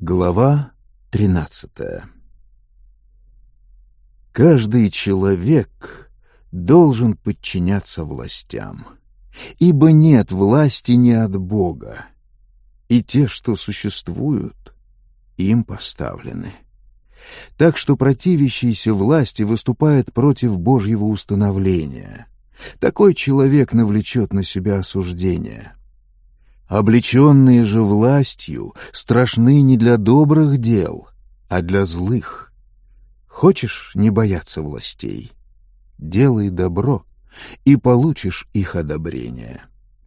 Глава 13. Каждый человек должен подчиняться властям, ибо нет власти не от Бога, и те, что существуют, им поставлены. Так что противящийся власти выступает против Божьего установления. Такой человек навлечет на себя осуждение. Облеченные же властью страшны не для добрых дел, а для злых. Хочешь не бояться властей? Делай добро, и получишь их одобрение.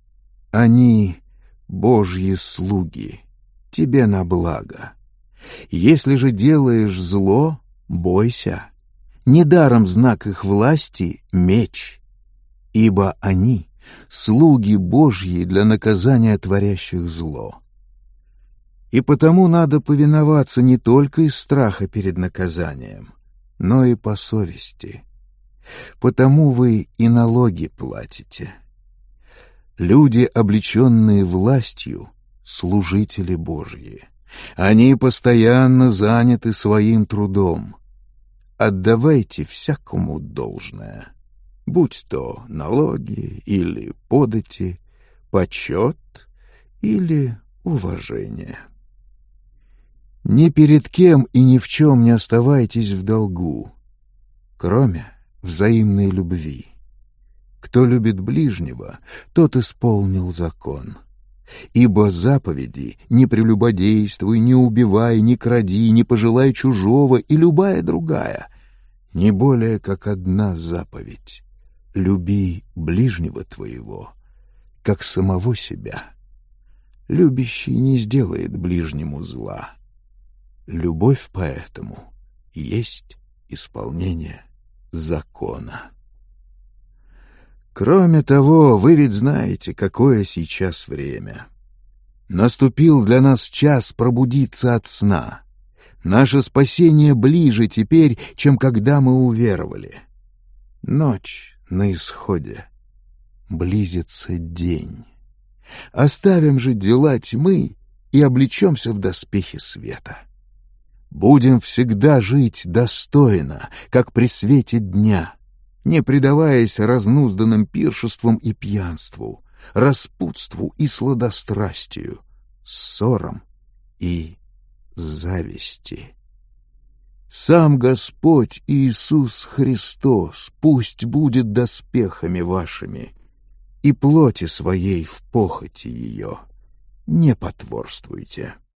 Они — Божьи слуги, тебе на благо. Если же делаешь зло, бойся. Недаром знак их власти — меч, ибо они — слуги Божьи для наказания творящих зло. И потому надо повиноваться не только из страха перед наказанием, но и по совести. Потому вы и налоги платите. Люди, облеченные властью, служители Божьи. Они постоянно заняты своим трудом. Отдавайте всякому должное, будь то налоги или подати, почет или уважение. Ни перед кем и ни в чем не оставайтесь в долгу, кроме взаимной любви. Кто любит ближнего, тот исполнил закон. Ибо заповеди «не прелюбодействуй, не убивай, не кради, не пожелай чужого» и любая другая не более как одна заповедь: люби ближнего твоего, как самого себя. Любящий не сделает ближнему зла. Любовь поэтому есть исполнение закона. Кроме того, вы ведь знаете, какое сейчас время. Наступил для нас час пробудиться от сна. Наше спасение ближе теперь, чем когда мы уверовали. Ночь на исходе, близится день. Оставим же дела тьмы и облечемся в доспехи света. Будем всегда жить достойно, как при свете дня, не предаваясь разнузданным пиршествам и пьянству, распутству и сладострастию, ссорам и зависти. Сам Господь Иисус Христос пусть будет доспехами вашими, и плоти своей в похоти ее не потворствуйте.